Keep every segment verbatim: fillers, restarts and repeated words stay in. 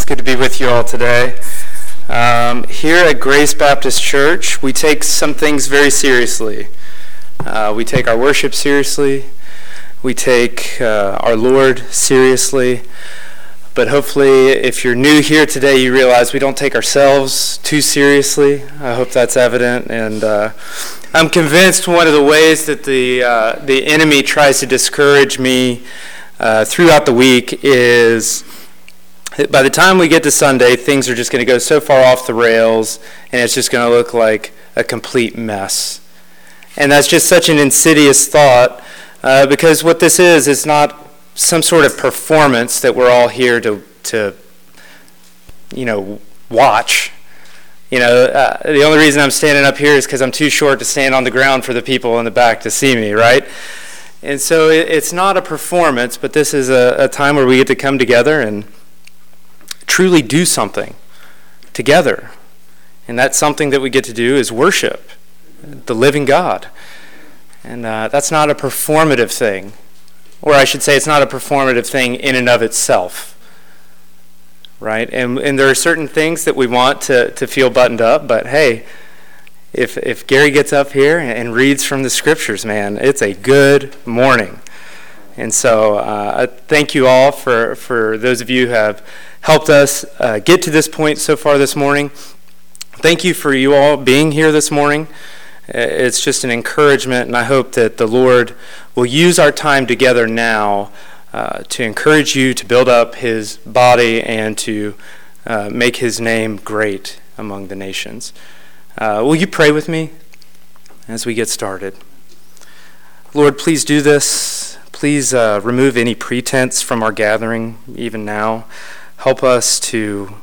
It's good to be with you all today. Um, here at Grace Baptist Church, we take some things very seriously. Uh, we take our worship seriously. We take uh, our Lord seriously. But hopefully, if you're new here today, you realize we don't take ourselves too seriously. I hope that's evident. And uh, I'm convinced one of the ways that the uh, the enemy tries to discourage me uh, throughout the week is that by the time we get to Sunday, things are just going to go so far off the rails, and it's just going to look like a complete mess. And that's just such an insidious thought, uh, because what this is is not some sort of performance that we're all here to, to you know, watch. You know, uh, the only reason I'm standing up here is because I'm too short to stand on the ground for the people in the back to see me, right? And so it, it's not a performance, but this is a, a time where we get to come together and truly do something together. And that something that we get to do is worship the living God. And uh, that's not a performative thing. Or I should say it's not a performative thing in and of itself, right? And and there are certain things that we want to, to feel buttoned up, but hey, if if Gary gets up here and reads from the scriptures, man, it's a good morning. And so uh, thank you all for, for those of you who have helped us uh, get to this point so far this morning. Thank you for you all being here this morning. It's just an encouragement, and I hope that the Lord will use our time together now uh, to encourage you to build up His body and to uh, make His name great among the nations. Uh, will you pray with me as we get started? Lord, please do this. Please uh, remove any pretense from our gathering even now. Help us to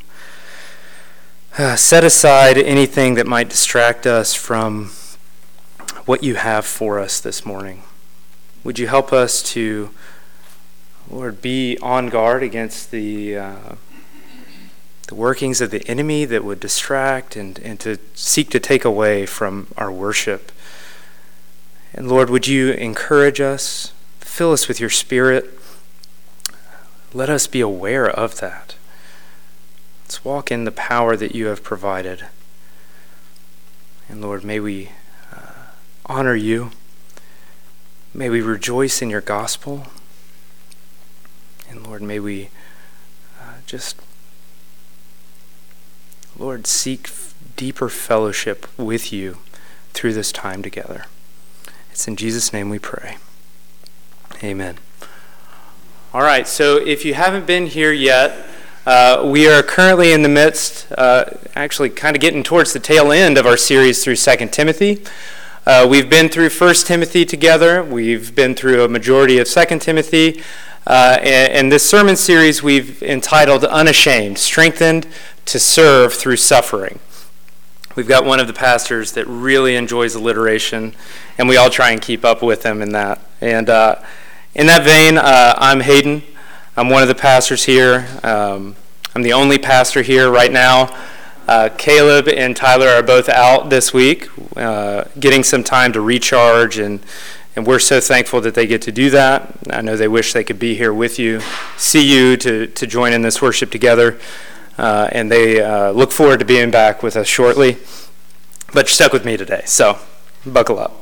uh, set aside anything that might distract us from what you have for us this morning. Would you help us to, Lord, be on guard against the uh, the workings of the enemy that would distract and, and to seek to take away from our worship. And Lord, would you encourage us, fill us with your Spirit. Let us be aware of that. Let's walk in the power that you have provided. And Lord, may we honor you. May we rejoice in your gospel. And Lord, may we uh, just, Lord, seek f- deeper fellowship with you through this time together. It's in Jesus' name we pray. Amen. All right, so if you haven't been here yet, uh, we are currently in the midst, uh, actually kind of getting towards the tail end of our series through Second Timothy. Uh, we've been through First Timothy together. We've been through a majority of Second Timothy. Uh, and, and this sermon series we've entitled Unashamed, Strengthened to Serve Through Suffering. We've got one of the pastors that really enjoys alliteration, and we all try and keep up with him in that. And uh, in that vein, uh, I'm Hayden. I'm one of the pastors here. Um, I'm the only pastor here right now. Uh, Caleb and Tyler are both out this week, uh, getting some time to recharge, and, and we're so thankful that they get to do that. I know they wish they could be here with you, see you, to, to join in this worship together, uh, and they uh, look forward to being back with us shortly. But you're stuck with me today, so buckle up.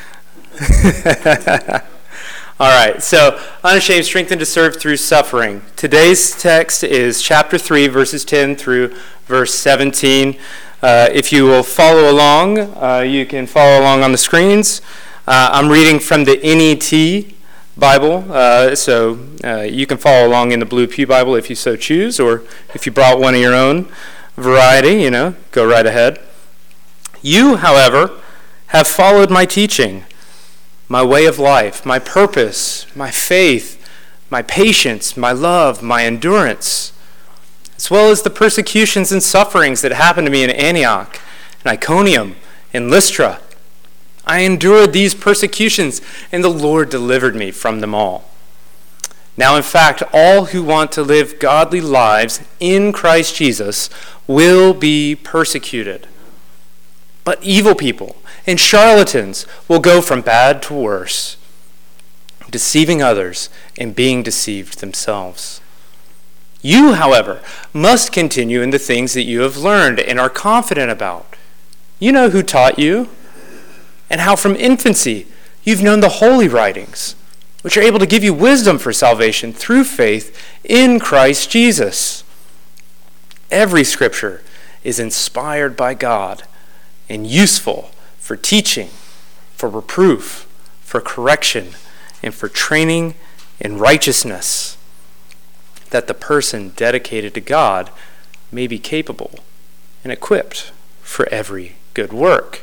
All right, so Unashamed, Strengthened to Serve Through Suffering. Today's text is chapter three, verses ten through verse seventeen. Uh, if you will follow along, uh, you can follow along on the screens. Uh, I'm reading from the N E T Bible, uh, so uh, you can follow along in the Blue Pew Bible if you so choose, or if you brought one of your own variety, you know, go right ahead. You, however, have followed my teaching, my way of life, my purpose, my faith, my patience, my love, my endurance, as well as the persecutions and sufferings that happened to me in Antioch, and Iconium, and Lystra. I endured these persecutions, and the Lord delivered me from them all. Now, in fact, all who want to live godly lives in Christ Jesus will be persecuted. But evil people and charlatans will go from bad to worse, deceiving others and being deceived themselves. You, however, must continue in the things that you have learned and are confident about. You know who taught you, and how from infancy you've known the holy writings, which are able to give you wisdom for salvation through faith in Christ Jesus. Every scripture is inspired by God and useful for teaching, for reproof, for correction, and for training in righteousness, that the person dedicated to God may be capable and equipped for every good work.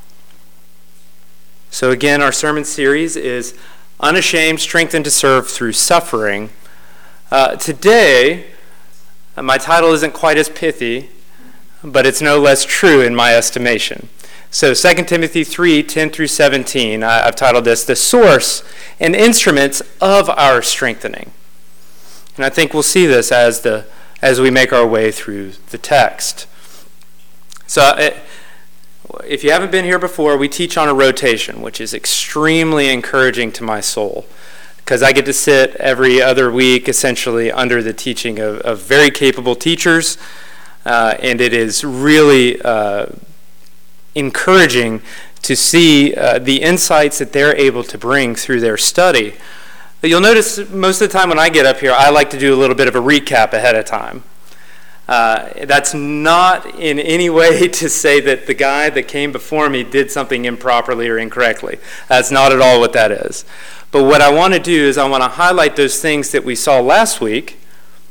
So again, our sermon series is Unashamed, Strengthened to Serve Through Suffering. Uh, today, uh, my title isn't quite as pithy, but it's no less true in my estimation. So Second Timothy three, ten through seventeen, I, I've titled this, The Source and Instruments of Our Strengthening. And I think we'll see this as the as we make our way through the text. So it, if you haven't been here before, we teach on a rotation, which is extremely encouraging to my soul, because I get to sit every other week essentially under the teaching of, of very capable teachers, uh, and it is really uh, encouraging to see uh, the insights that they're able to bring through their study. But you'll notice most of the time when I get up here, I like to do a little bit of a recap ahead of time. Uh, that's not in any way to say that the guy that came before me did something improperly or incorrectly. That's not at all what that is. But what I want to do is I want to highlight those things that we saw last week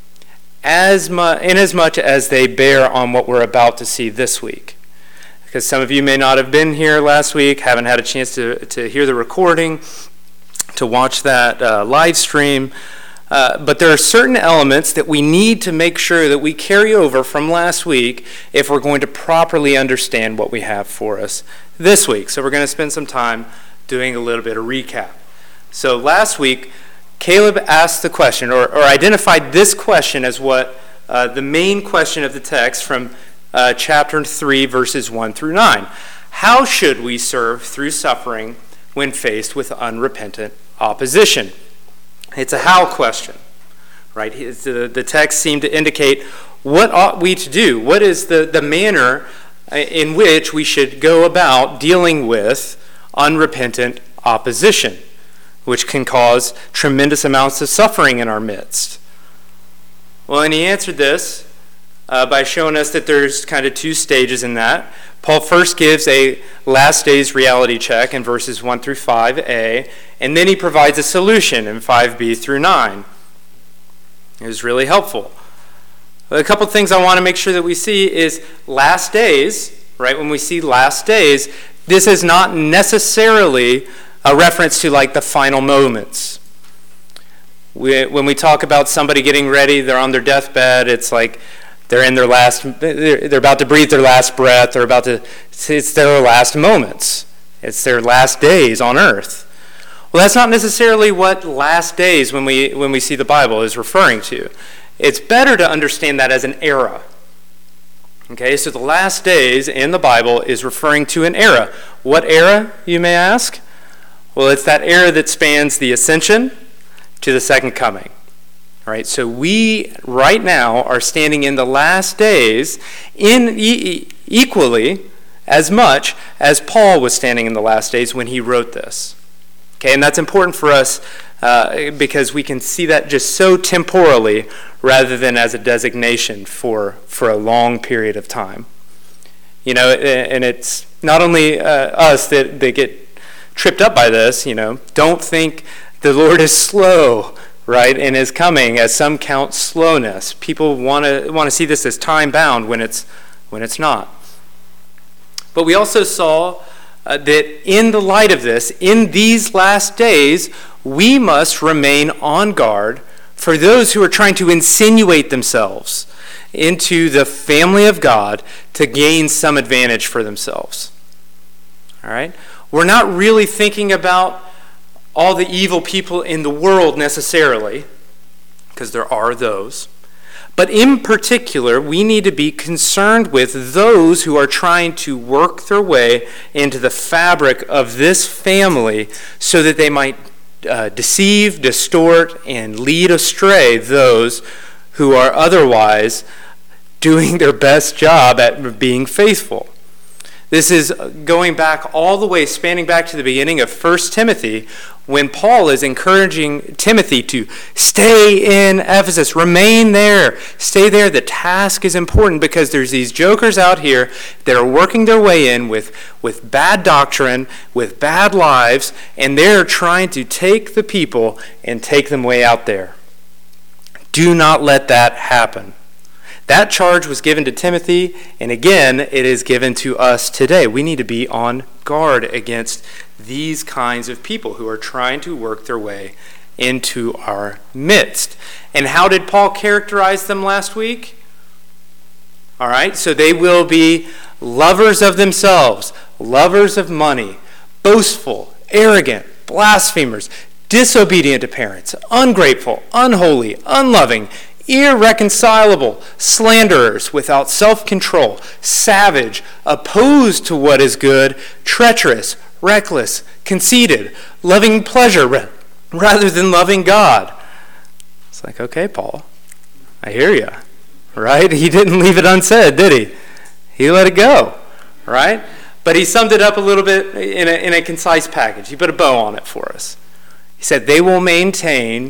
as mu- in as much as they bear on what we're about to see this week. Because some of you may not have been here last week, haven't had a chance to, to hear the recording, to watch that uh, live stream. Uh, but there are certain elements that we need to make sure that we carry over from last week if we're going to properly understand what we have for us this week. So we're going to spend some time doing a little bit of recap. So last week, Caleb asked the question, or, or identified this question as what uh, the main question of the text from uh, chapter three, verses one through nine. How should we serve through suffering when faced with unrepentant opposition? It's a how question, right? The, the text seemed to indicate what ought we to do? What is the, the manner in which we should go about dealing with unrepentant opposition, which can cause tremendous amounts of suffering in our midst? Well, and he answered this uh, by showing us that there's kind of two stages in that. Paul first gives a last days reality check in verses one through five a, and then he provides a solution in five b through nine. It was really helpful. A couple things I want to make sure that we see is last days, right? When we see last days, this is not necessarily a reference to like the final moments. We, when we talk about somebody getting ready, they're on their deathbed, it's like they're in their last, they're about to breathe their last breath, they're about to, it's their last moments. It's their last days on earth. Well, that's not necessarily what last days when we when we see the Bible is referring to. It's better to understand that as an era. Okay, so the last days in the Bible is referring to an era. What era, you may ask? Well, it's that era that spans the ascension to the second coming. All right, so we right now are standing in the last days in e- equally as much as Paul was standing in the last days when he wrote this. Okay, and that's important for us uh, because we can see that just so temporally rather than as a designation for, for a long period of time. You know, and it's not only uh, us that, that get tripped up by this, you know, don't think the Lord is slow, right, in his coming, as some count slowness. People want to want to see this as time-bound when it's when it's not. But we also saw uh, that in the light of this, in these last days, we must remain on guard for those who are trying to insinuate themselves into the family of God to gain some advantage for themselves. All right? We're not really thinking about all the evil people in the world necessarily, because there are those. But in particular, we need to be concerned with those who are trying to work their way into the fabric of this family so that they might uh, deceive, distort, and lead astray those who are otherwise doing their best job at being faithful. This is going back all the way, spanning back to the beginning of First Timothy, when Paul is encouraging Timothy to stay in Ephesus, remain there, stay there. The task is important because there's these jokers out here that are working their way in with, with bad doctrine, with bad lives, and they're trying to take the people and take them way out there. Do not let that happen. That charge was given to Timothy, and again, it is given to us today. We need to be on guard against these kinds of people who are trying to work their way into our midst. And how did Paul characterize them last week? All right, so they will be lovers of themselves, lovers of money, boastful, arrogant, blasphemers, disobedient to parents, ungrateful, unholy, unloving, irreconcilable, slanderers, without self-control, savage, opposed to what is good, treacherous, reckless, conceited, loving pleasure rather than loving God. It's like, okay, Paul, I hear you, right? He didn't leave it unsaid, did he? He let it go, right? But he summed it up a little bit in a, in a concise package. He put a bow on it for us. He said, they will maintain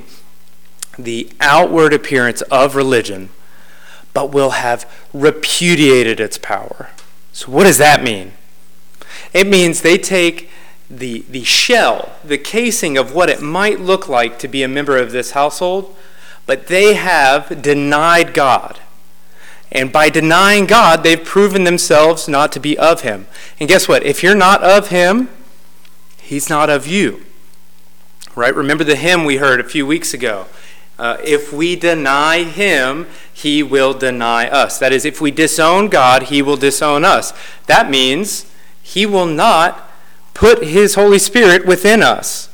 the outward appearance of religion, but will have repudiated its power. So what does that mean? It means they take the, the shell, the casing of what it might look like to be a member of this household, but they have denied God. And by denying God, they've proven themselves not to be of him. And guess what? If you're not of him, he's not of you. Right? Remember the hymn we heard a few weeks ago. Uh, if we deny him, he will deny us. That is, if we disown God, he will disown us. That means he will not put his Holy Spirit within us.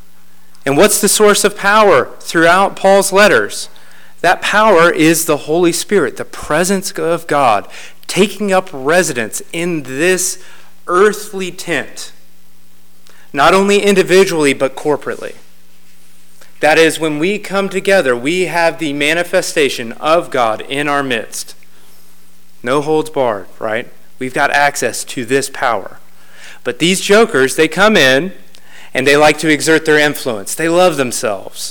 And what's the source of power throughout Paul's letters? That power is the Holy Spirit, the presence of God, taking up residence in this earthly tent, not only individually, but corporately. That is, when we come together, we have the manifestation of God in our midst. No holds barred, right? We've got access to this power. But these jokers, they come in and they like to exert their influence. They love themselves.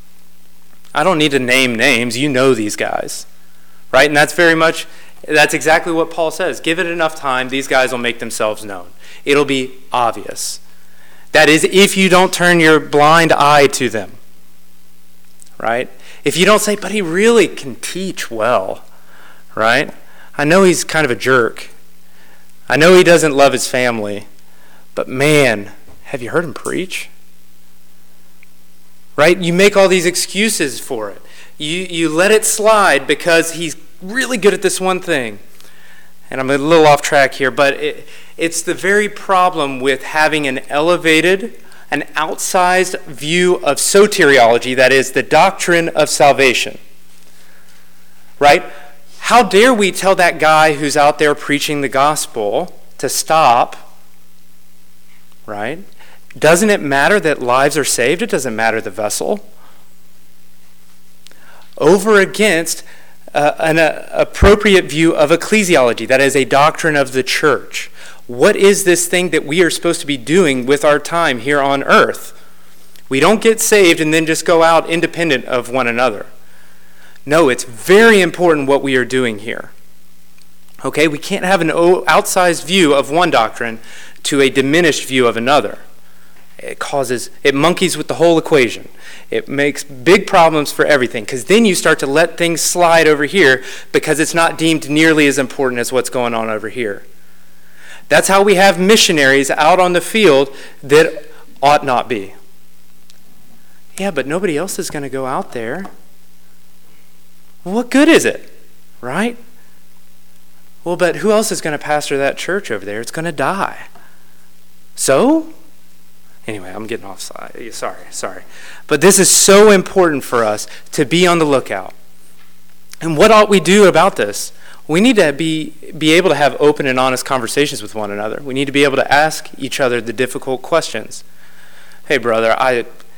I don't need to name names. You know these guys, right? And that's very much, that's exactly what Paul says. Give it enough time, these guys will make themselves known. It'll be obvious. That is, if you don't turn your blind eye to them. Right? If you don't say, but he really can teach well, right? I know he's kind of a jerk. I know he doesn't love his family, but man, have you heard him preach? Right? You make all these excuses for it. You, you let it slide because he's really good at this one thing. And I'm a little off track here, but it, it's the very problem with having an elevated, an outsized view of soteriology, that is, the doctrine of salvation. Right? How dare we tell that guy who's out there preaching the gospel to stop? Right? Doesn't it matter that lives are saved? It doesn't matter the vessel. Over against uh, an uh, appropriate view of ecclesiology, that is, a doctrine of the church. What is this thing that we are supposed to be doing with our time here on earth? We don't get saved and then just go out independent of one another. No, it's very important what we are doing here. Okay, we can't have an outsized view of one doctrine to a diminished view of another. It causes, it monkeys with the whole equation. It makes big problems for everything, because then you start to let things slide over here because it's not deemed nearly as important as what's going on over here. That's how we have missionaries out on the field that ought not be. Yeah, but nobody else is going to go out there. Well, what good is it, right? Well, but who else is going to pastor that church over there? It's going to die. So? Anyway, I'm getting off side. Sorry, sorry. But this is so important for us to be on the lookout. And what ought we do about this? We need to be, be able to have open and honest conversations with one another. We need to be able to ask each other the difficult questions. Hey, brother, I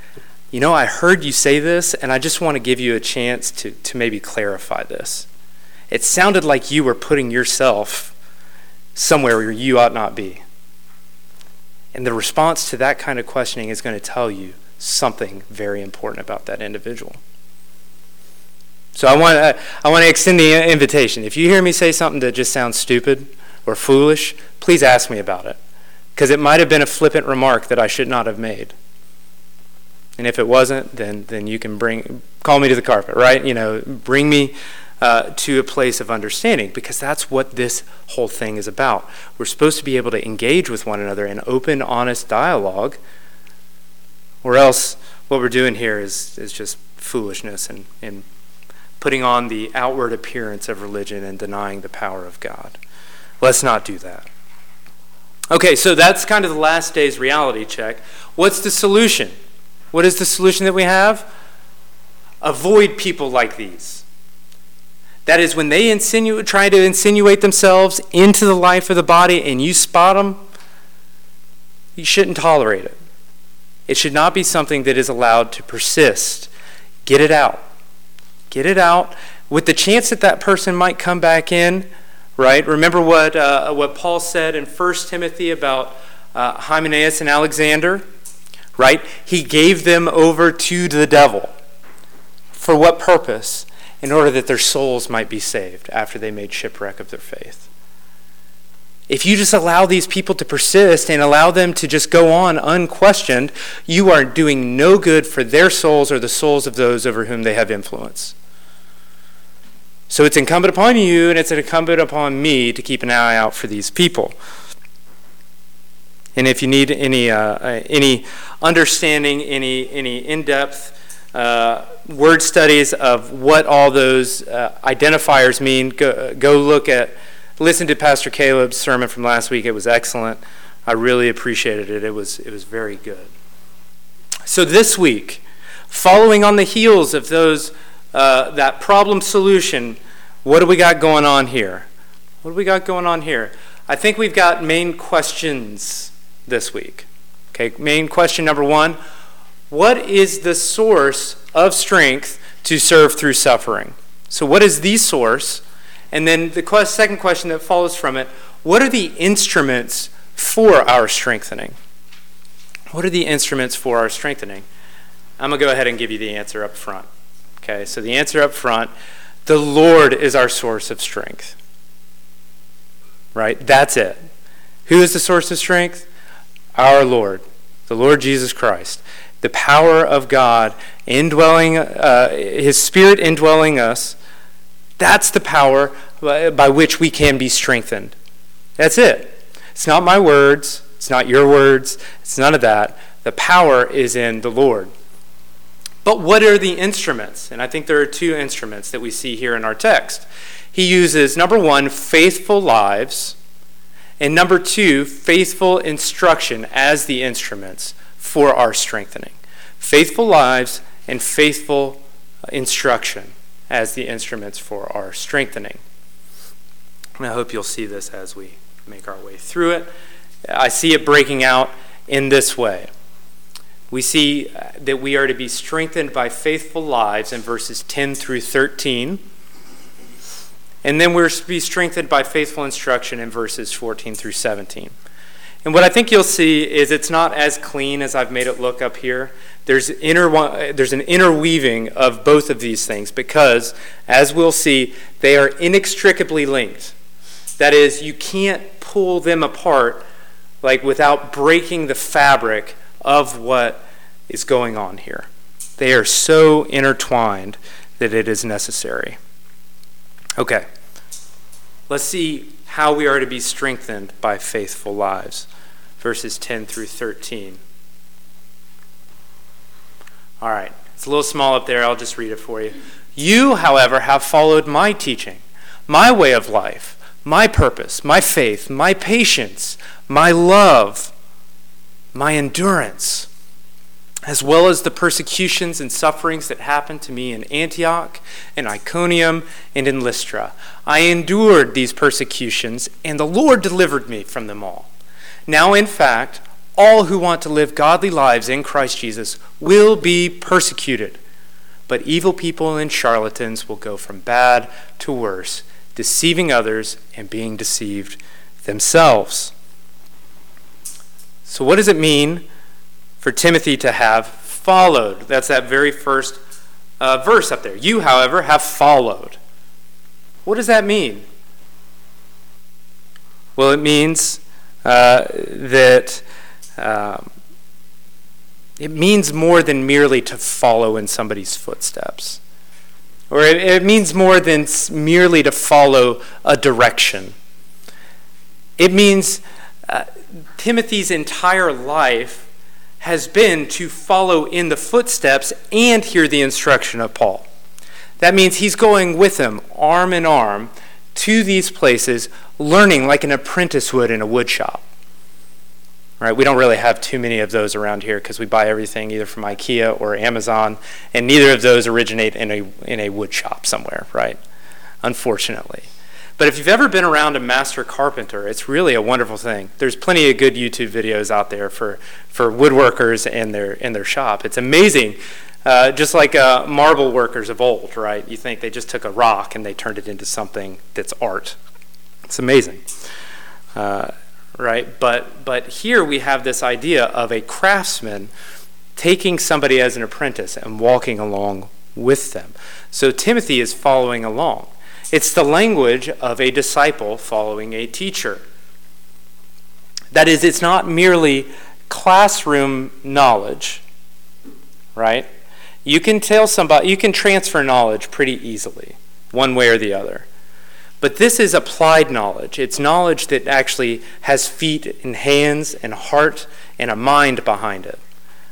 you know, I heard you say this, and I just want to give you a chance to, to maybe clarify this. It sounded like you were putting yourself somewhere where you ought not be. And the response to that kind of questioning is going to tell you something very important about that individual. So I want to I want to extend the invitation. If you hear me say something that just sounds stupid or foolish, please ask me about it, because it might have been a flippant remark that I should not have made. And if it wasn't, then then you can bring call me to the carpet, right? You know, bring me uh, to a place of understanding, because that's what this whole thing is about. We're supposed to be able to engage with one another in open, honest dialogue, or else what we're doing here is is just foolishness and and putting on the outward appearance of religion and denying the power of God. Let's not do that. Okay, so that's kind of the last day's reality check. What's the solution? What is the solution that we have? Avoid people like these. That is, when they insinu- try to insinuate themselves into the life of the body and you spot them, you shouldn't tolerate it. It should not be something that is allowed to persist. Get it out. Get it out with the chance that that person might come back in, right? Remember what uh, what Paul said in First Timothy about uh, Hymenaeus and Alexander, right? He gave them over to the devil. For what purpose? In order that their souls might be saved after they made shipwreck of their faith. If you just allow these people to persist and allow them to just go on unquestioned, you are doing no good for their souls or the souls of those over whom they have influence. So it's incumbent upon you and it's incumbent upon me to keep an eye out for these people. And if you need any uh, any understanding, any any in-depth uh, word studies of what all those uh, identifiers mean, go, go look at, listen to Pastor Caleb's sermon from last week. It was excellent. I really appreciated it. It was it was very good. So this week, following on the heels of those uh, that problem solution, what do we got going on here? What do we got going on here? I think we've got main questions this week. Okay, main question number one, what is the source of strength to serve through suffering? So what is the source? And then the quest, second question that follows from it, what are the instruments for our strengthening? What are the instruments for our strengthening? I'm going to go ahead and give you the answer up front. Okay, so the answer up front, the Lord is our source of strength. Right? That's it. Who is the source of strength? Our Lord, the Lord Jesus Christ. The power of God indwelling, uh, His Spirit indwelling us. That's the power by, by which we can be strengthened. That's it. It's not my words. It's not your words. It's none of that. The power is in the Lord. But what are the instruments? And I think there are two instruments that we see here in our text. He uses, number one, faithful lives, and number two, faithful instruction as the instruments for our strengthening. Faithful lives and faithful instruction as the instruments for our strengthening. And I hope you'll see this as we make our way through it. I see it breaking out in this way. We see that we are to be strengthened by faithful lives in verses ten through thirteen. And then we're to be strengthened by faithful instruction in verses fourteen through seventeen. And what I think you'll see is it's not as clean as I've made it look up here. There's, inter- there's an interweaving of both of these things because, as we'll see, they are inextricably linked. That is, you can't pull them apart like without breaking the fabric of what is going on here. They are so intertwined that it is necessary. Okay, let's see how we are to be strengthened by faithful lives. Verses ten through thirteen. All right, it's a little small up there. I'll just read it for you. You, however, have followed my teaching, my way of life, my purpose, my faith, my patience, my love, my endurance, as well as the persecutions and sufferings that happened to me in Antioch, in Iconium, and in Lystra. I endured these persecutions, and the Lord delivered me from them all. Now, in fact, all who want to live godly lives in Christ Jesus will be persecuted. But evil people and charlatans will go from bad to worse, deceiving others and being deceived themselves. So what does it mean for Timothy to have followed? That's that very first uh, verse up there. You, however, have followed. What does that mean? Well, it means uh, that um, it means more than merely to follow in somebody's footsteps. Or it, it means more than merely to follow a direction. It means uh, Timothy's entire life has been to follow in the footsteps and hear the instruction of Paul. That means he's going with him, arm in arm, to these places, learning like an apprentice would in a wood shop. Right? We don't really have too many of those around here because we buy everything either from IKEA or Amazon, and neither of those originate in a in a wood shop somewhere, right? Unfortunately. But if you've ever been around a master carpenter, it's really a wonderful thing. There's plenty of good YouTube videos out there for, for woodworkers in their in their shop. It's amazing. Uh, just like uh, marble workers of old, right? You think they just took a rock and they turned it into something that's art. It's amazing, uh, right? But but here we have this idea of a craftsman taking somebody as an apprentice and walking along with them. So Timothy is following along. It's the language of a disciple following a teacher. That is, it's not merely classroom knowledge, right? You can tell somebody, you can transfer knowledge pretty easily, one way or the other. But this is applied knowledge. It's knowledge that actually has feet and hands and heart and a mind behind it.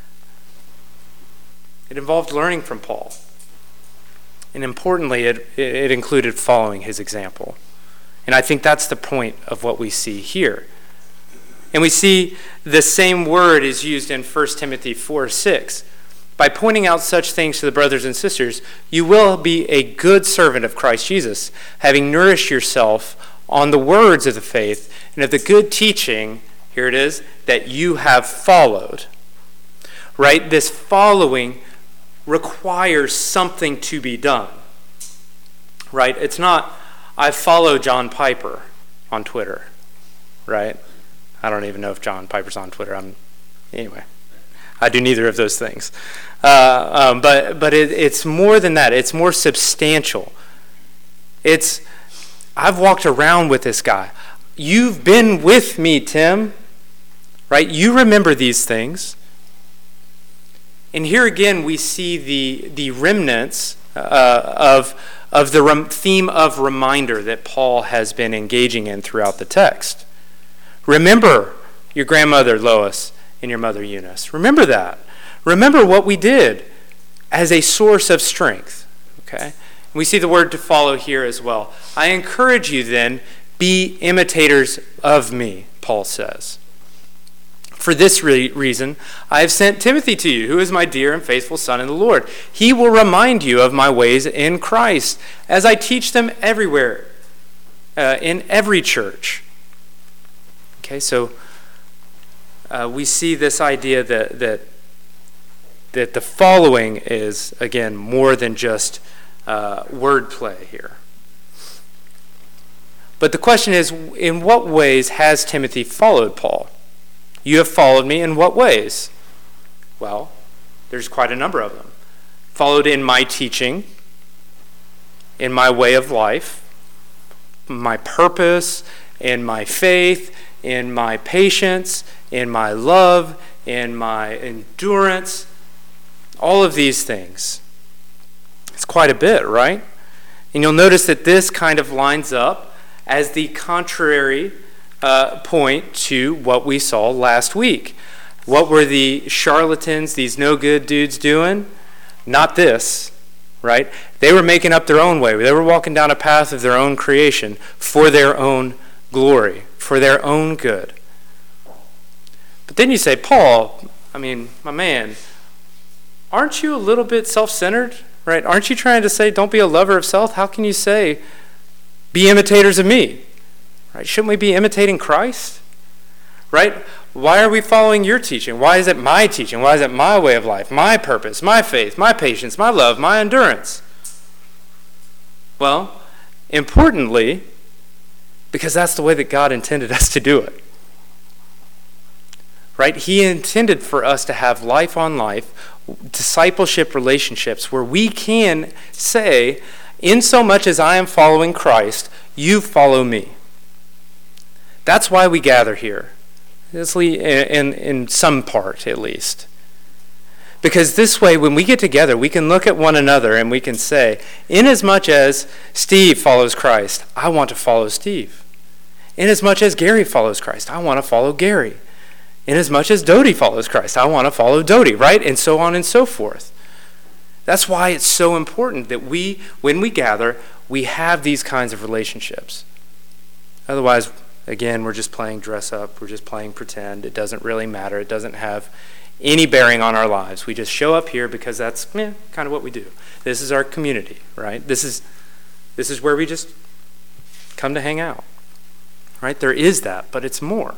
It involved learning from Paul. And importantly, it, it included following his example. And I think that's the point of what we see here. And we see the same word is used in First Timothy four six. By pointing out such things to the brothers and sisters, you will be a good servant of Christ Jesus, having nourished yourself on the words of the faith and of the good teaching, here it is, that you have followed. Right? This following requires something to be done. Right? It's not, I follow John Piper on Twitter. Right? I don't even know if John Piper's on Twitter. I'm, anyway. I do neither of those things. Uh, um, but but it, it's more than that. It's more substantial. It's, I've walked around with this guy. You've been with me, Tim. Right? You remember these things. And here again we see the, the remnants uh, of, of the rem- theme of reminder that Paul has been engaging in throughout the text. Remember your grandmother, Lois, and your mother Eunice. Remember that. Remember what we did as a source of strength. Okay? We see the word to follow here as well. I encourage you then, be imitators of me, Paul says. For this re- reason, I have sent Timothy to you, who is my dear and faithful son in the Lord. He will remind you of my ways in Christ, as I teach them everywhere, uh, in every church. Okay, so Uh, we see this idea that, that that the following is, again, more than just uh, wordplay here. But the question is, in what ways has Timothy followed Paul? You have followed me in what ways? Well, there's quite a number of them. Followed in my teaching, in my way of life, my purpose, in my faith, in my patience, in my love, in my endurance, all of these things. It's quite a bit, right? And you'll notice that this kind of lines up as the contrary uh, point to what we saw last week. What were the charlatans, these no-good dudes doing? Not this, right? They were making up their own way. They were walking down a path of their own creation for their own glory, for their own good. But then you say, Paul, I mean, my man, aren't you a little bit self-centered, right? Aren't you trying to say, don't be a lover of self? How can you say, be imitators of me? Right? Shouldn't we be imitating Christ? Right? why are we following your teaching? Why is it my teaching? Why is it my way of life, my purpose, my faith, my patience, my love, my endurance? Well, importantly, because that's the way that God intended us to do it. Right? He intended for us to have life on life, discipleship relationships where we can say, in so much as I am following Christ, you follow me. That's why we gather here, in, in some part at least. Because this way, when we get together, we can look at one another and we can say, inasmuch as Steve follows Christ, I want to follow Steve. Inasmuch as Gary follows Christ, I want to follow Gary. Inasmuch as Dodie follows Christ, I want to follow Dodie, right? And so on and so forth. That's why it's so important that we, when we gather, we have these kinds of relationships. Otherwise, again, we're just playing dress up. We're just playing pretend. It doesn't really matter. It doesn't have any bearing on our lives. We just show up here because that's eh, kind of what we do. This is our community, right? This is, this is where we just come to hang out, right? There is that, but it's more.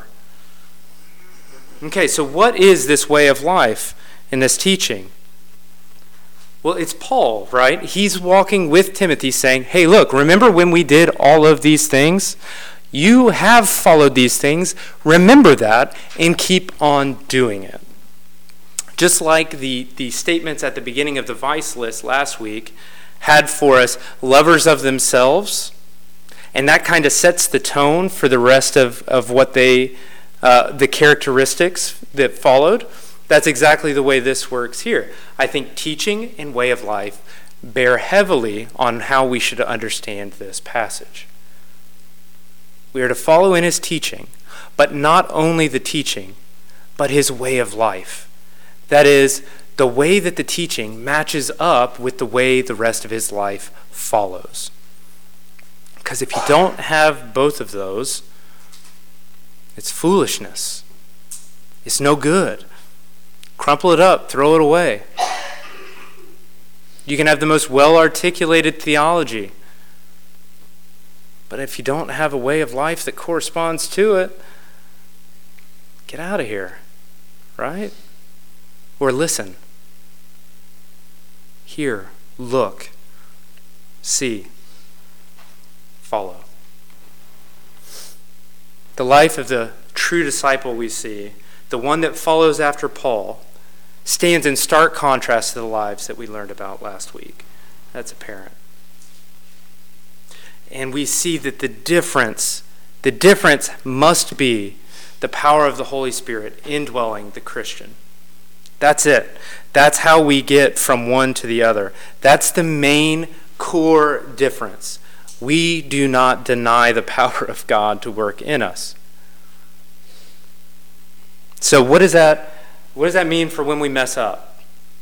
Okay, so what is this way of life in this teaching? Well, it's Paul, right? He's walking with Timothy saying, hey, look, remember when we did all of these things? You have followed these things. Remember that and keep on doing it. Just like the, the statements at the beginning of the vice list last week had for us lovers of themselves, and that kind of sets the tone for the rest of, of what they Uh, the characteristics that followed. That's exactly the way this works here. I think teaching and way of life bear heavily on how we should understand this passage. We are to follow in his teaching, but not only the teaching, but his way of life. That is, the way that the teaching matches up with the way the rest of his life follows. Because if you don't have both of those, it's foolishness. It's no good. Crumple it up, throw it away. You can have the most well-articulated theology, but if you don't have a way of life that corresponds to it, get out of here, right? Or listen, hear, look, see, follow. The life of the true disciple we see, the one that follows after Paul, stands in stark contrast to the lives that we learned about last week. That's apparent. And we see that the difference, the difference must be the power of the Holy Spirit indwelling the Christian. That's it. That's how we get from one to the other. That's the main core difference. We do not deny the power of God to work in us. So what does that, what does that mean for when we mess up?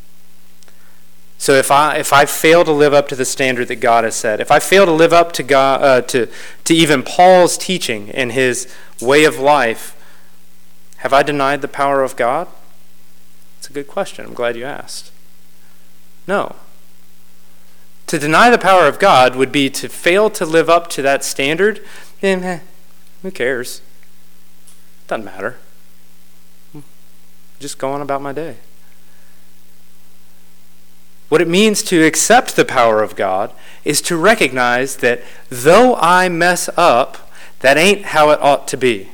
So if I if I fail to live up to the standard that God has set, if I fail to live up to God uh, to to even Paul's teaching and his way of life, have I denied the power of God? It's a good question. I'm glad you asked. No. To deny the power of God would be to fail to live up to that standard. Eh, who cares? Doesn't matter. Just go on about my day. What it means to accept the power of God is to recognize that though I mess up, that ain't how it ought to be.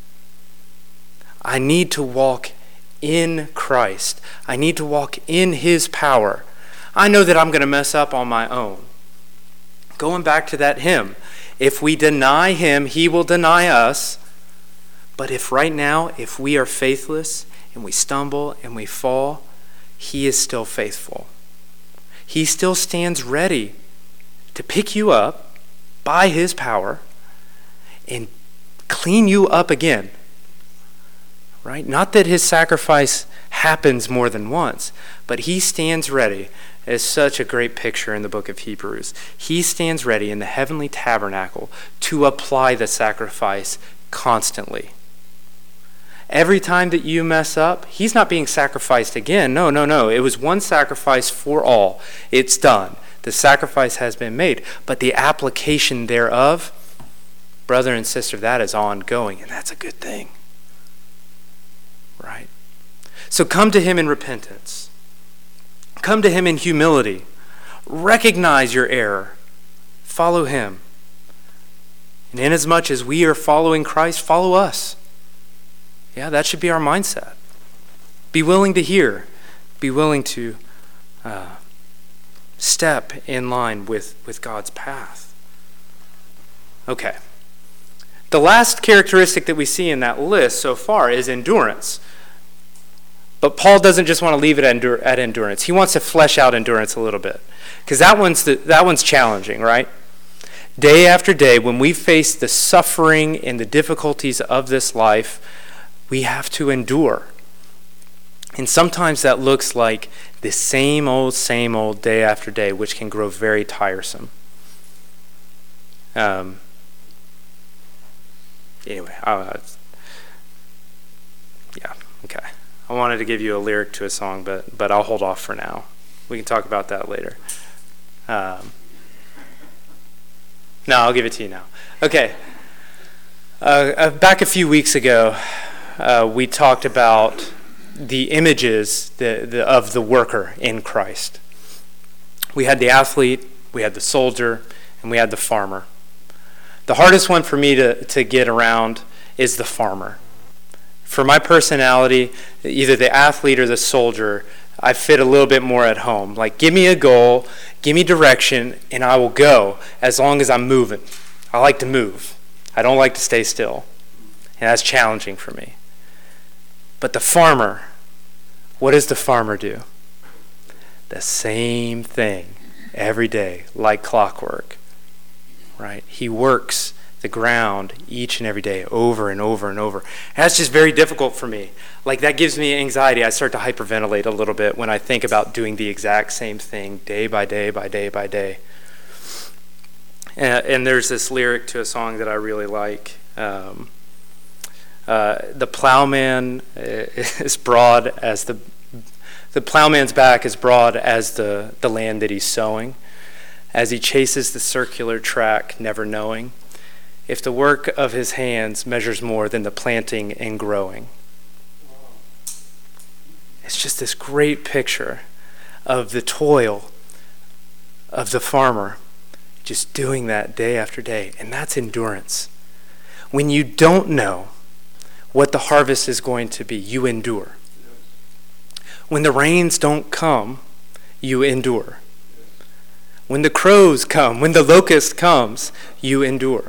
I need to walk in Christ. I need to walk in his power. I know that I'm going to mess up on my own. Going back to that hymn, if we deny him, he will deny us. But if right now, if we are faithless and we stumble and we fall, he is still faithful. He still stands ready to pick you up by his power and clean you up again. Right? Not that his sacrifice happens more than once, but he stands ready. It's such a great picture in the book of Hebrews. He stands ready in the heavenly tabernacle to apply the sacrifice constantly. Every time that you mess up, he's not being sacrificed again. No, no, no. It was one sacrifice for all. It's done. The sacrifice has been made. But the application thereof, brother and sister, that is ongoing, and that's a good thing. right? So come to him in repentance. Come to him in humility. Recognize your error. Follow him. And inasmuch as we are following Christ, follow us. Yeah, that should be our mindset. Be willing to hear. Be willing to uh, step in line with, with God's path. Okay. The last characteristic that we see in that list so far is endurance. But Paul doesn't just want to leave it at, endur- at endurance. He wants to flesh out endurance a little bit. Because that one's the, that one's challenging, right? Day after day, when we face the suffering and the difficulties of this life, we have to endure. And sometimes that looks like the same old, same old day after day, which can grow very tiresome. Um. Anyway, uh, yeah, okay. I wanted to give you a lyric to a song, but but I'll hold off for now. We can talk about that later. Um, no, I'll give it to you now. Okay. Uh, uh, back a few weeks ago, uh, we talked about the images the, the, of the worker in Christ. We had the athlete, we had the soldier, and we had the farmer. The hardest one for me to, to get around is the farmer. For my personality, either the athlete or the soldier, I fit a little bit more at home. Like, give me a goal, give me direction, and I will go as long as I'm moving. I like to move. I don't like to stay still. And that's challenging for me. But the farmer, what does the farmer do? The same thing every day, like clockwork. Right? He works the ground each and every day, over and over and over. And that's just very difficult for me. Like, that gives me anxiety. I start to hyperventilate a little bit when I think about doing the exact same thing day by day by day by day. And, and there's this lyric to a song that I really like. Um, uh, the plowman is broad as the the plowman's back is broad as the, the land that he's sowing, as he chases the circular track, never knowing if the work of his hands measures more than the planting and growing. It's just this great picture of the toil of the farmer just doing that day after day, and that's endurance. When you don't know what the harvest is going to be, you endure. When the rains don't come, you endure. When the crows come, when the locust comes, you endure.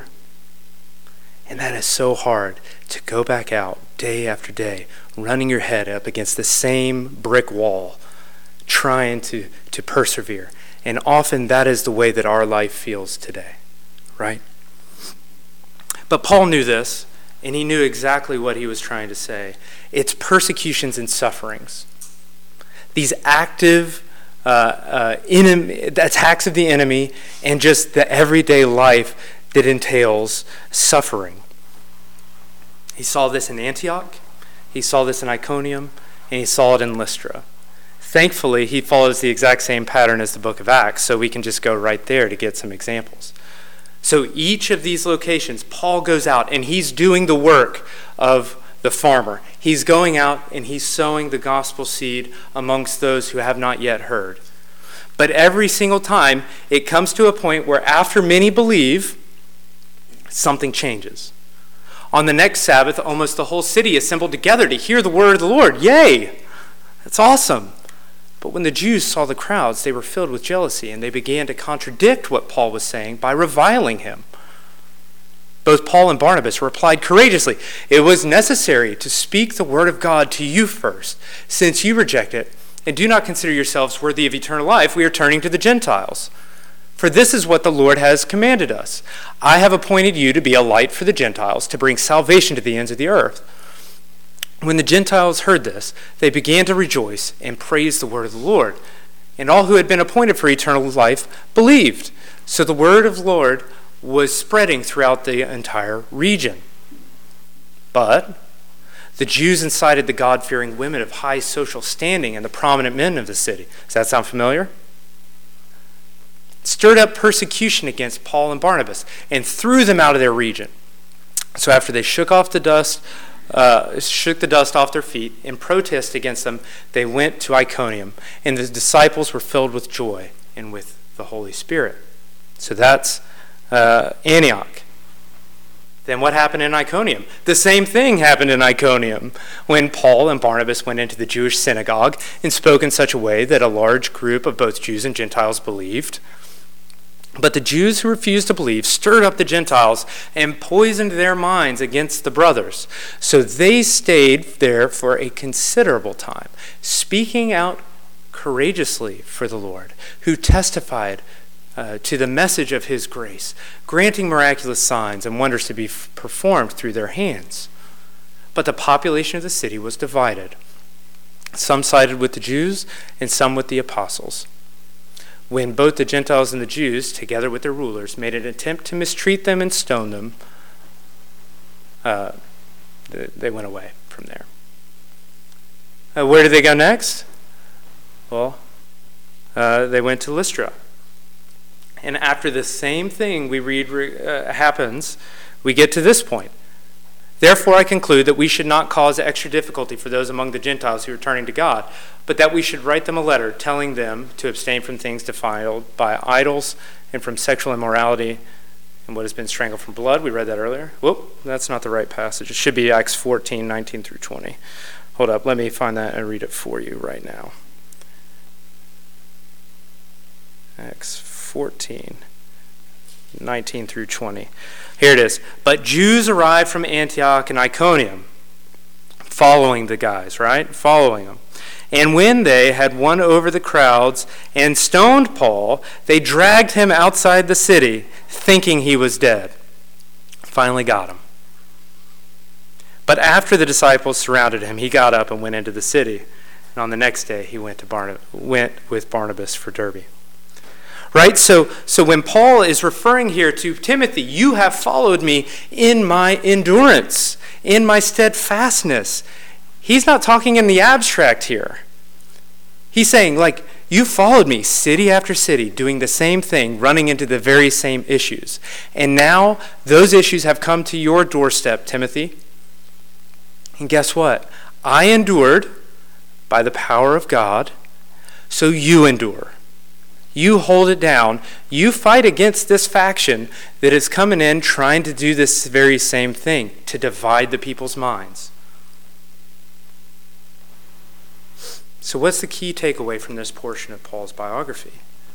And that is so hard to go back out day after day, running your head up against the same brick wall, trying to, to persevere. And often that is the way that our life feels today, right? But Paul knew this, and he knew exactly what he was trying to say. It's persecutions and sufferings. These active uh, uh, enemy, attacks of the enemy, and just the everyday life that entails suffering. He saw this in Antioch, he saw this in Iconium, and he saw it in Lystra. Thankfully, he follows the exact same pattern as the book of Acts, so we can just go right there to get some examples. So each of these locations, Paul goes out and he's doing the work of the farmer. He's going out and he's sowing the gospel seed amongst those who have not yet heard. But every single time, it comes to a point where after many believe, something changes. On the next Sabbath, almost the whole city assembled together to hear the word of the Lord. Yay! That's awesome. But when the Jews saw the crowds, they were filled with jealousy, and they began to contradict what Paul was saying by reviling him. Both Paul and Barnabas replied courageously, "It was necessary to speak the word of God to you first. Since you reject it and do not consider yourselves worthy of eternal life, we are turning to the Gentiles. For this is what the Lord has commanded us. I have appointed you to be a light for the Gentiles, to bring salvation to the ends of the earth." When the Gentiles heard this, they began to rejoice and praise the word of the Lord. And all who had been appointed for eternal life believed. So the word of the Lord was spreading throughout the entire region. But the Jews incited the God-fearing women of high social standing and the prominent men of the city. Does that sound familiar? Stirred up persecution against Paul and Barnabas and threw them out of their region. So after they shook off the dust uh, shook the dust off their feet in protest against them, they went to Iconium, and the disciples were filled with joy and with the Holy Spirit. So that's uh, Antioch. Then what happened in Iconium? The same thing happened in Iconium when Paul and Barnabas went into the Jewish synagogue and spoke in such a way that a large group of both Jews and Gentiles believed. But the Jews who refused to believe stirred up the Gentiles and poisoned their minds against the brothers. So they stayed there for a considerable time, speaking out courageously for the Lord, who testified Uh, to the message of his grace, granting miraculous signs and wonders to be f- performed through their hands. But the population of the city was divided. Some sided with the Jews and some with the apostles. When both the Gentiles and the Jews, together with their rulers, made an attempt to mistreat them and stone them, uh, they went away from there. Uh, where did they go next? Well, uh, they went to Lystra. And after the same thing we read uh, happens, we get to this point. Therefore, I conclude that we should not cause extra difficulty for those among the Gentiles who are turning to God, but that we should write them a letter telling them to abstain from things defiled by idols and from sexual immorality and what has been strangled from blood. We read that earlier. Whoop, that's not the right passage. It should be Acts fourteen, nineteen through twenty. Hold up, let me find that and read it for you right now. Acts fourteen, nineteen through twenty. Here it is. But Jews arrived from Antioch and Iconium, following the guys, right? Following them. And when they had won over the crowds and stoned Paul, they dragged him outside the city, thinking he was dead. Finally got him. But after the disciples surrounded him, he got up and went into the city. And on the next day, he went to Barnab- went with Barnabas for Derbe. Right? So, so when Paul is referring here to Timothy, you have followed me in my endurance, in my steadfastness. He's not talking in the abstract here. He's saying, like, you followed me city after city, doing the same thing, running into the very same issues. And now those issues have come to your doorstep, Timothy. And guess what? I endured by the power of God, so you endure. You hold it down. You fight against this faction that is coming in trying to do this very same thing, to divide the people's minds. So what's the key takeaway from this portion of Paul's biography?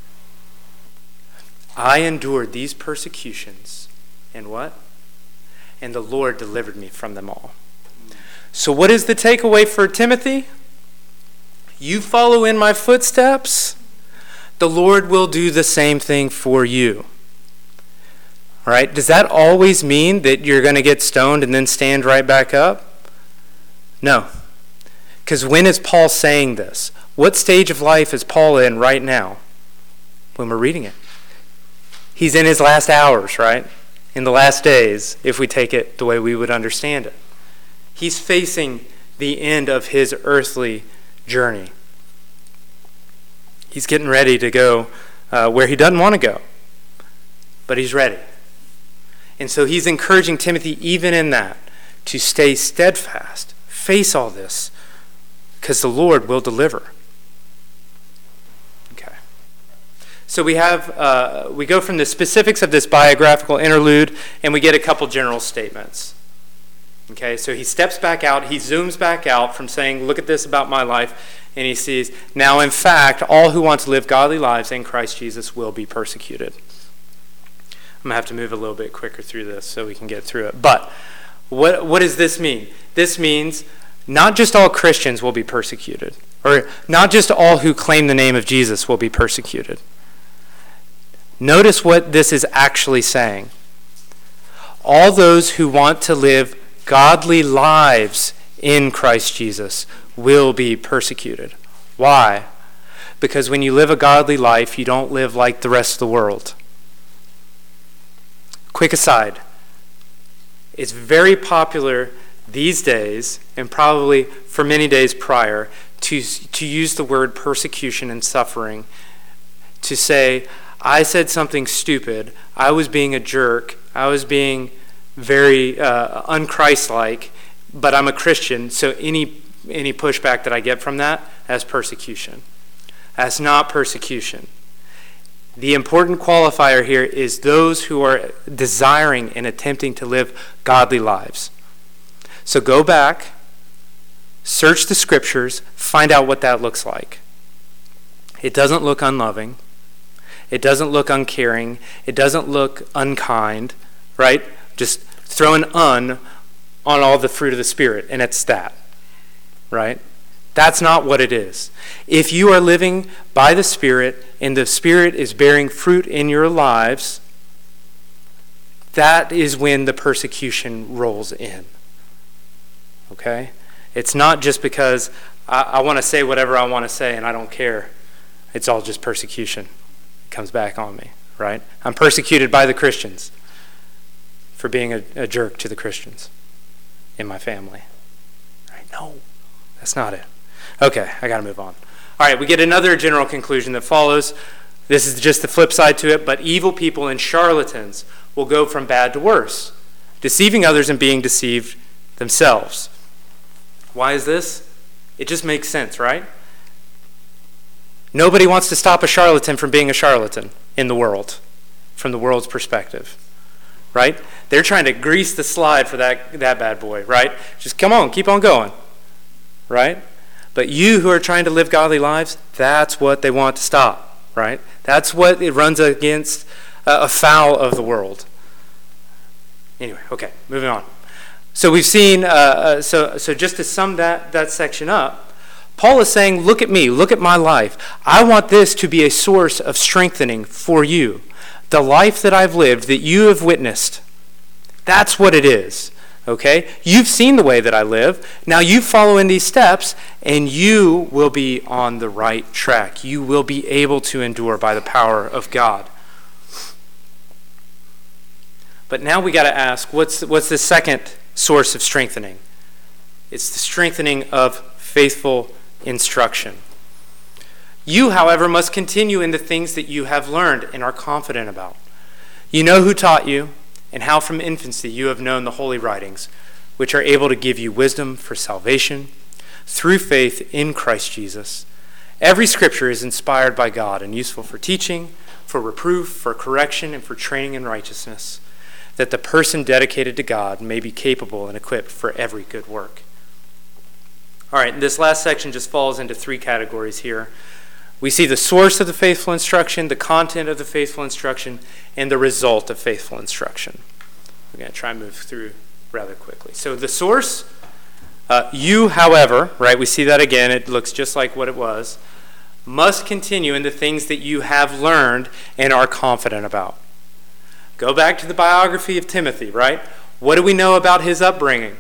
I endured these persecutions, and what? And the Lord delivered me from them all. So what is the takeaway for Timothy? You follow in my footsteps, the Lord will do the same thing for you. All right? Does that always mean that you're going to get stoned and then stand right back up? No. Because when is Paul saying this? What stage of life is Paul in right now when we're reading it? He's in his last hours, right? In the last days, if we take it the way we would understand it. He's facing the end of his earthly journey. He's getting ready to go uh, where he doesn't want to go, but he's ready. And so he's encouraging Timothy, even in that, to stay steadfast, face all this, because the Lord will deliver. Okay. So we have uh, we go from the specifics of this biographical interlude, and we get a couple general statements. Okay, so he steps back out, he zooms back out from saying, look at this about my life, and he sees, now in fact, all who want to live godly lives in Christ Jesus will be persecuted. I'm going to have to move a little bit quicker through this so we can get through it. But what what does this mean? This means not just all Christians will be persecuted, or not just all who claim the name of Jesus will be persecuted. Notice what this is actually saying. All those who want to live godly lives in Christ Jesus will be persecuted. Why? Because when you live a godly life, you don't live like the rest of the world. Quick aside. It's very popular these days, and probably for many days prior, to, to use the word persecution and suffering to say, I said something stupid, I was being a jerk, I was being very uh, unchristlike, but I'm a Christian, so any any pushback that I get from that, that's persecution. That's not persecution. The important qualifier here is those who are desiring and attempting to live godly lives. So go back, search the scriptures, find out what that looks like. It doesn't look unloving. It doesn't look uncaring. It doesn't look unkind, right? Just throw an un on all the fruit of the Spirit, and it's that, right? That's not what it is. If you are living by the Spirit and the Spirit is bearing fruit in your lives, that is when the persecution rolls in. Okay? It's not just because I, I want to say whatever I want to say and I don't care. It's all just persecution. It comes back on me, right? I'm persecuted by the Christians for being a, a jerk to the Christians in my family. Right? No, that's not it. Okay, I got to move on. All right, we get another general conclusion that follows. This is just the flip side to it, but evil people and charlatans will go from bad to worse, deceiving others and being deceived themselves. Why is this? It just makes sense, right? Nobody wants to stop a charlatan from being a charlatan in the world, from the world's perspective, right? They're trying to grease the slide for that, that bad boy, right? Just come on, keep on going, right? But you who are trying to live godly lives, that's what they want to stop, right? That's what it runs against, uh, afoul of the world. Anyway, okay, moving on. So we've seen, uh, uh, so so just to sum that, that section up, Paul is saying, look at me, look at my life. I want this to be a source of strengthening for you. The life that I've lived, that you have witnessed, that's what it is. Okay? You've seen the way that I live. Now you follow in these steps and you will be on the right track. You will be able to endure by the power of God. But now we got to ask, what's, what's the second source of strengthening? It's the strengthening of faithful instruction. You, however, must continue in the things that you have learned and are confident about. You know who taught you, and how from infancy you have known the holy writings, which are able to give you wisdom for salvation through faith in Christ Jesus. Every scripture is inspired by God and useful for teaching, for reproof, for correction, and for training in righteousness, that the person dedicated to God may be capable and equipped for every good work. All right, this last section just falls into three categories here. We see the source of the faithful instruction, the content of the faithful instruction, and the result of faithful instruction. We're going to try and move through rather quickly. So the source, uh, you, however, right, we see that again, it looks just like what it was, must continue in the things that you have learned and are confident about. Go back to the biography of Timothy, right? What do we know about his upbringing?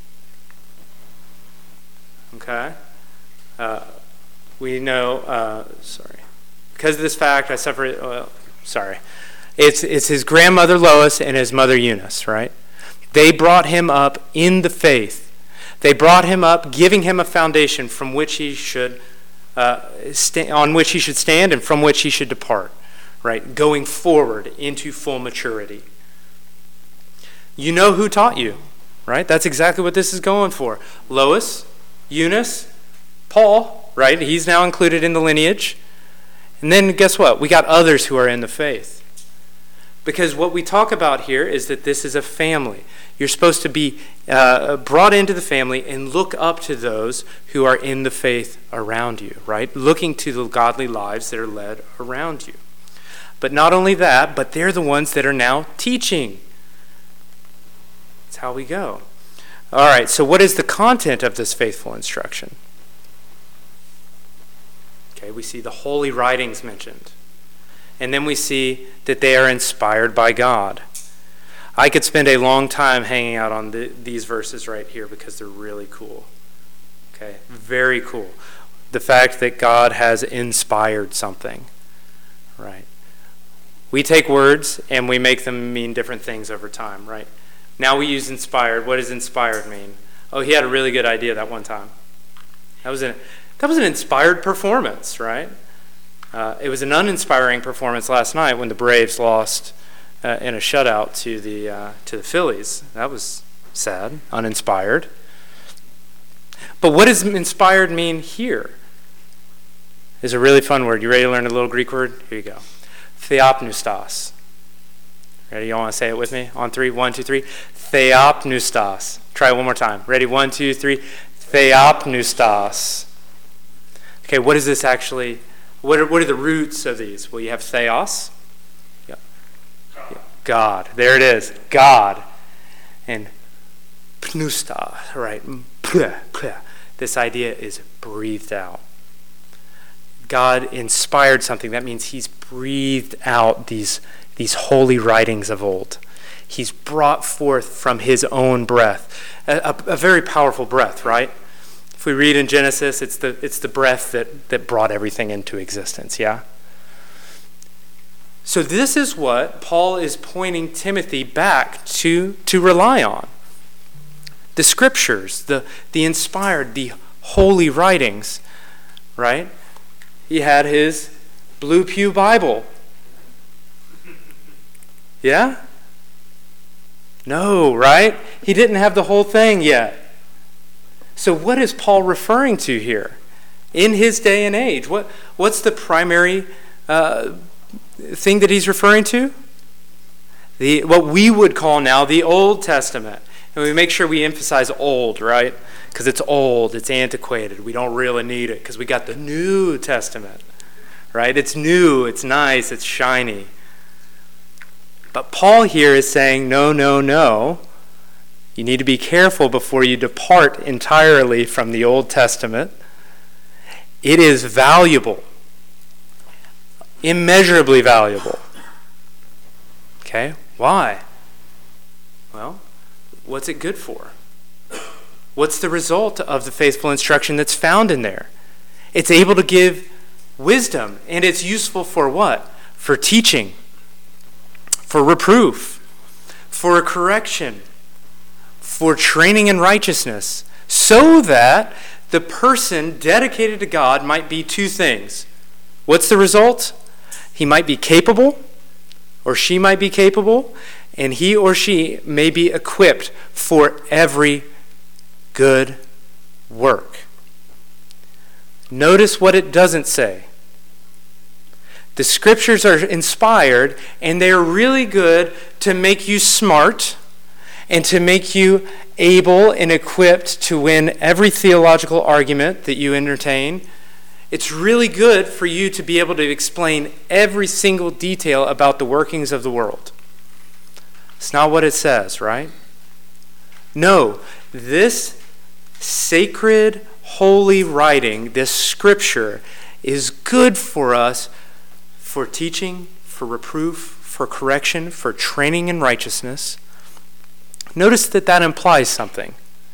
Okay. Uh, we know, uh, sorry, because of this fact, I suffer, well, sorry. It's, it's his grandmother Lois and his mother Eunice, right? They brought him up in the faith. They brought him up, giving him a foundation from which he should, uh, sta- on which he should stand and from which he should depart, right? Going forward into full maturity. You know who taught you, right? That's exactly what this is going for. Lois, Eunice, Paul, right? He's now included in the lineage. And then guess what? We got others who are in the faith. Because what we talk about here is that this is a family. You're supposed to be uh, brought into the family and look up to those who are in the faith around you, right? Looking to the godly lives that are led around you. But not only that, but they're the ones that are now teaching. That's how we go. All right, so what is the content of this faithful instruction? Okay, we see the holy writings mentioned. And then we see that they are inspired by God. I could spend a long time hanging out on the, these verses right here because they're really cool. Okay, very cool. The fact that God has inspired something, right? We take words and we make them mean different things over time, right? Now we use inspired. What does inspired mean? Oh, he had a really good idea that one time. That was an, that was an inspired performance, right? Uh, it was an uninspiring performance last night when the Braves lost uh, in a shutout to the uh, to the Phillies. That was sad, uninspired, But what does inspired mean here? It's a really fun word. You ready to learn a little Greek word? Here you go. Theopneustos. Ready? You want to say it with me? On three. One, two, three. Theopneustos. Try it one more time. Ready? One, two, three. Theopneustos. Okay, what is this actually? What are, what are the roots of these? Well, you have theos. Yeah. Yeah. God. There it is. God. And pneusta. Right. This idea is breathed out. God inspired something. That means he's breathed out these, these holy writings of old. He's brought forth from his own breath. A, a, a very powerful breath, right? If we read in Genesis, it's the, it's the breath that, that brought everything into existence, yeah? So this is what Paul is pointing Timothy back to, to rely on. The scriptures, the, the inspired, the holy writings, right? He had his Blue Pew Bible. Yeah? No, right? He didn't have the whole thing yet. So what is Paul referring to here? In his day and age, what, what's the primary uh, thing that he's referring to? The what we would call now the Old Testament. And we make sure we emphasize old, right? Because it's old, it's antiquated. We don't really need it because we got the New Testament, right? It's new, it's nice, it's shiny. But Paul here is saying, no, no, no. You need to be careful before you depart entirely from the Old Testament. It is valuable, immeasurably valuable. Okay, why? Well, what's it good for? What's the result of the faithful instruction that's found in there? It's able to give wisdom, and it's useful for what? For teaching, for reproof, for correction, for training in righteousness, so that the person dedicated to God might be two things. What's the result? He might be capable, or she might be capable, and he or she may be equipped for every good work. Notice what it doesn't say. The scriptures are inspired, and they are really good to make you smart and to make you able and equipped to win every theological argument that you entertain. It's really good for you to be able to explain every single detail about the workings of the world. It's not what it says, right? No, this sacred, holy writing, this scripture, is good for us for teaching, for reproof, for correction, for training in righteousness. Notice that that implies something.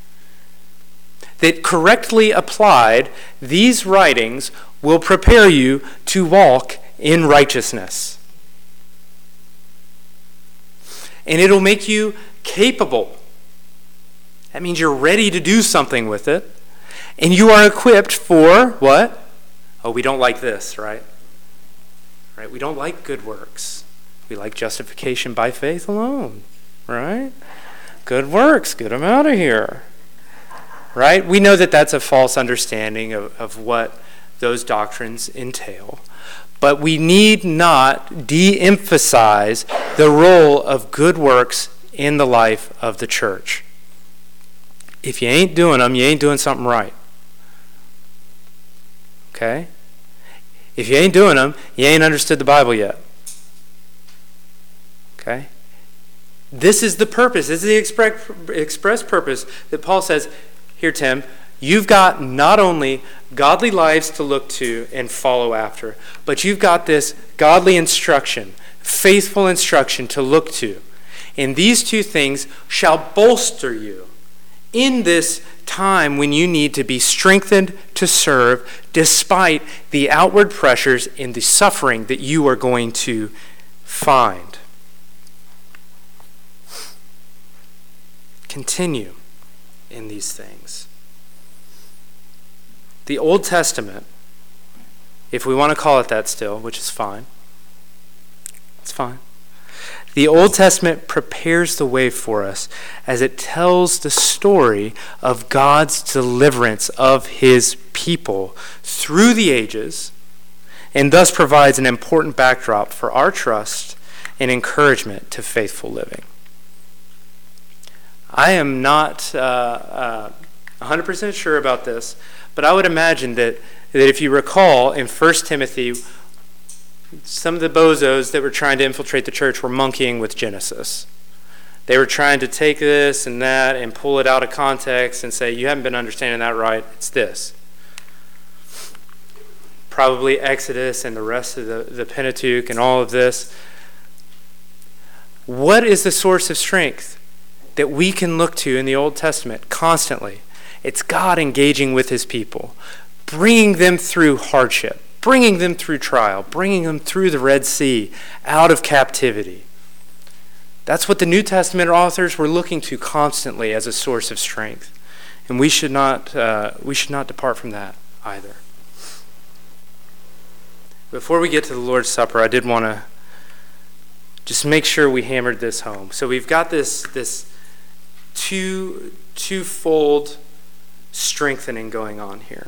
That correctly applied, these writings will prepare you to walk in righteousness. And it'll make you capable. That means you're ready to do something with it. And you are equipped for what? Oh, we don't like this, right? Right? We don't like good works. We like justification by faith alone, right? Good works, get them out of here. Right? We know that that's a false understanding of, of what those doctrines entail. But we need not de-emphasize the role of good works in the life of the church. If you ain't doing them, you ain't doing something right. Okay? If you ain't doing them, you ain't understood the Bible yet. Okay? This is the purpose. This is the express, express purpose that Paul says, here, Tim, you've got not only godly lives to look to and follow after, but you've got this godly instruction, faithful instruction to look to. And these two things shall bolster you in this time when you need to be strengthened to serve despite the outward pressures and the suffering that you are going to find. Continue in these things. The Old Testament, if we want to call it that still, which is fine, it's fine. The Old Testament prepares the way for us as it tells the story of God's deliverance of his people through the ages, and thus provides an important backdrop for our trust and encouragement to faithful living. I am not uh, uh, one hundred percent sure about this, but I would imagine that, that if you recall in First Timothy, some of the bozos that were trying to infiltrate the church were monkeying with Genesis. They were trying to take this and that and pull it out of context and say, you haven't been understanding that right, it's this. Probably Exodus and the rest of the, the Pentateuch and all of this. What is the source of strength that we can look to in the Old Testament constantly? It's God engaging with his people, bringing them through hardship, bringing them through trial, bringing them through the Red Sea, out of captivity. That's what the New Testament authors were looking to constantly as a source of strength. And we should not, uh, we should not depart from that either. Before we get to the Lord's Supper, I did want to just make sure we hammered this home. So we've got this, this two, twofold strengthening going on here.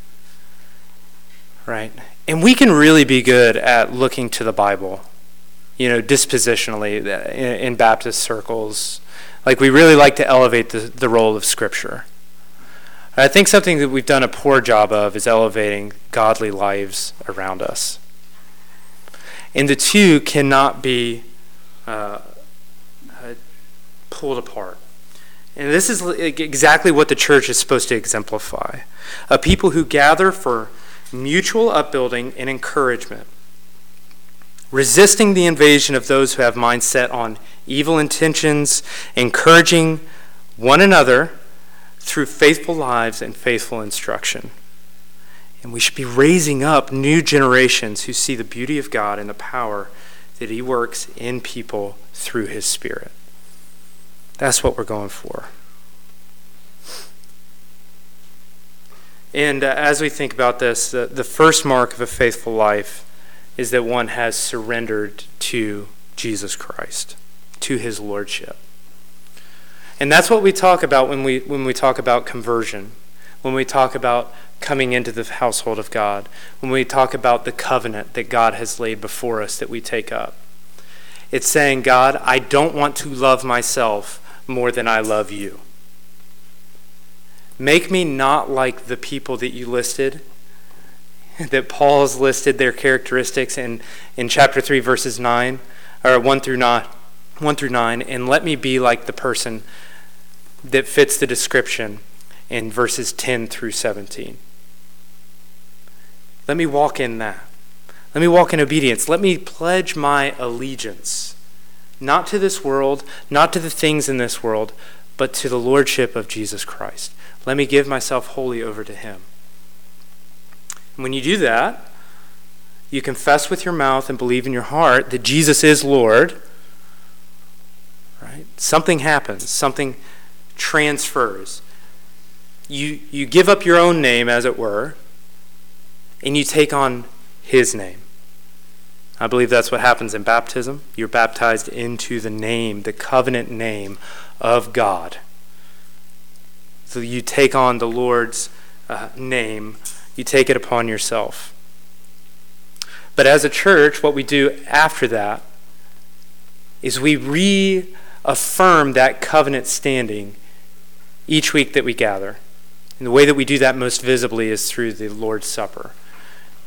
Right? And we can really be good at looking to the Bible, you know, dispositionally in, in Baptist circles. Like, we really like to elevate the, the role of Scripture. I think something that we've done a poor job of is elevating godly lives around us. And the two cannot be uh, uh, pulled apart. And this is exactly what the church is supposed to exemplify. A people who gather for mutual upbuilding and encouragement, resisting the invasion of those who have minds set on evil intentions, encouraging one another through faithful lives and faithful instruction. And we should be raising up new generations who see the beauty of God and the power that he works in people through his Spirit. That's what we're going for. And uh, as we think about this, the, the first mark of a faithful life is that one has surrendered to Jesus Christ, to his lordship. And that's what we talk about when we when we talk about conversion, when we talk about coming into the household of God, when we talk about the covenant that God has laid before us that we take up. It's saying, God, I don't want to love myself more than I love you. Make me not like the people that you listed, that Paul has listed their characteristics in, in chapter three, verses nine, or one through nine, one through nine, and let me be like the person that fits the description in verses ten through seventeen. Let me walk in that. Let me walk in obedience. Let me pledge my allegiance, not to this world, not to the things in this world, but to the lordship of Jesus Christ. Let me give myself wholly over to him. And when you do that, you confess with your mouth and believe in your heart that Jesus is Lord, right? Something happens. Something transfers. You, you give up your own name, as it were, and you take on his name. I believe that's what happens in baptism. You're baptized into the name, the covenant name of God. So you take on the Lord's uh, name. You take it upon yourself. But as a church, what we do after that is we reaffirm that covenant standing each week that we gather. And the way that we do that most visibly is through the Lord's Supper.